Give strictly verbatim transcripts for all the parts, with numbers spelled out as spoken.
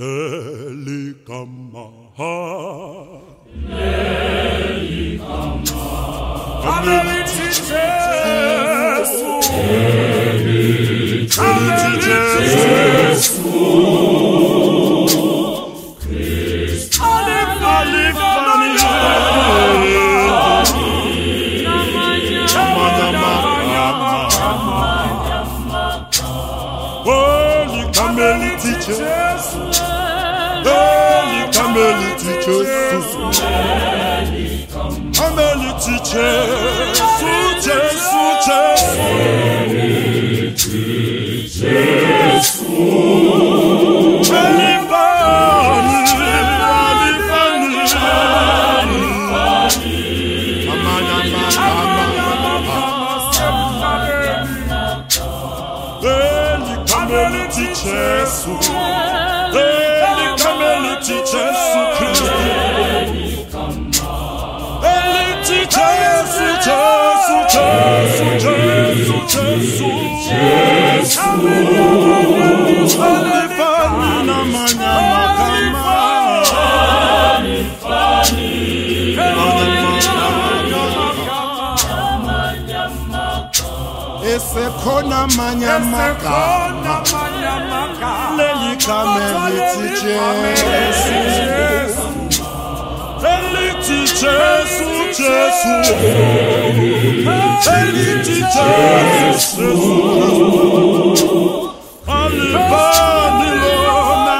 Nelikama. Nelikama. Ameliti Jesu. Ameliti Jesu. Kristo. Alifani. Ameliti Jesu. Ameliti Jesu. Ameliti Jesu. Jesu, Jesu. Jesu. Alifani, alifani, alifani. Amana, Ameliti Jesu. Ameliti Jesu Kristo. Ameliti Jesu, Jesu, Jesu, Jesu, Jesu, Jesu. Alifani na manyama kama. Alifani. Esekona manyama kama. Ameliti Jesu. Ameliti Jesu, Jesu. Ameliti Jesu. Alifani lona.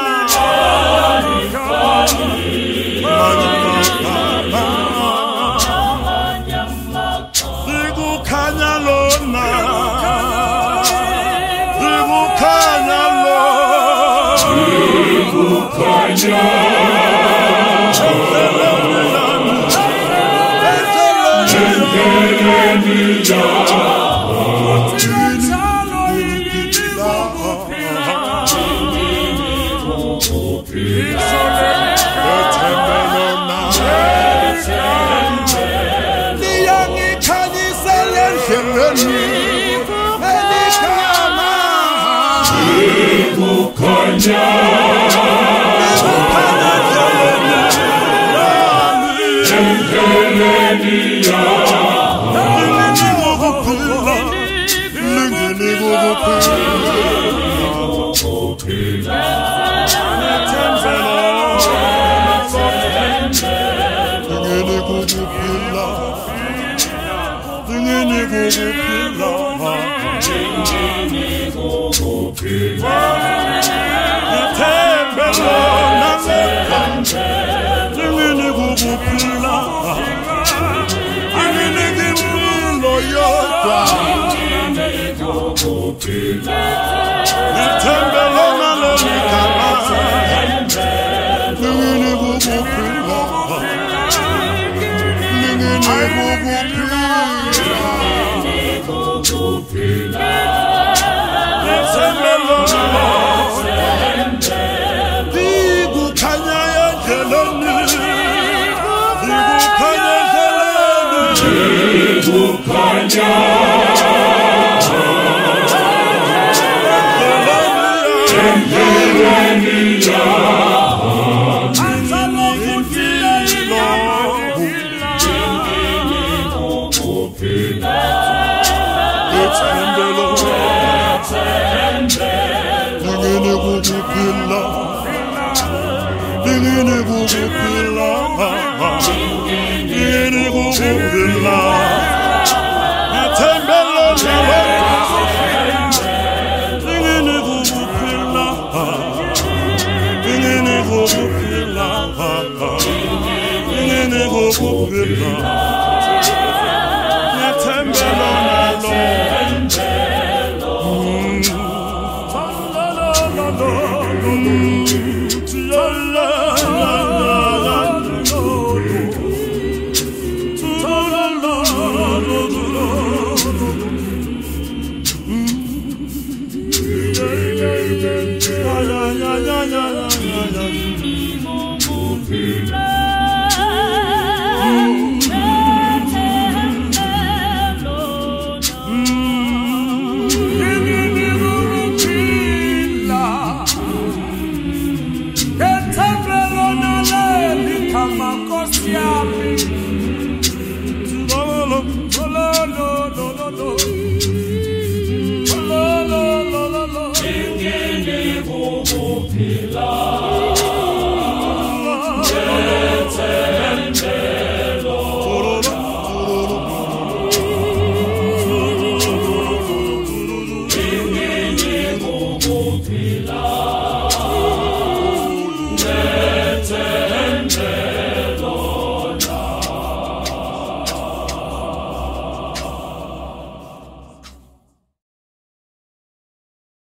Ligukanya lona. Ligukanya lona. Ligukanya. Love. Hostia,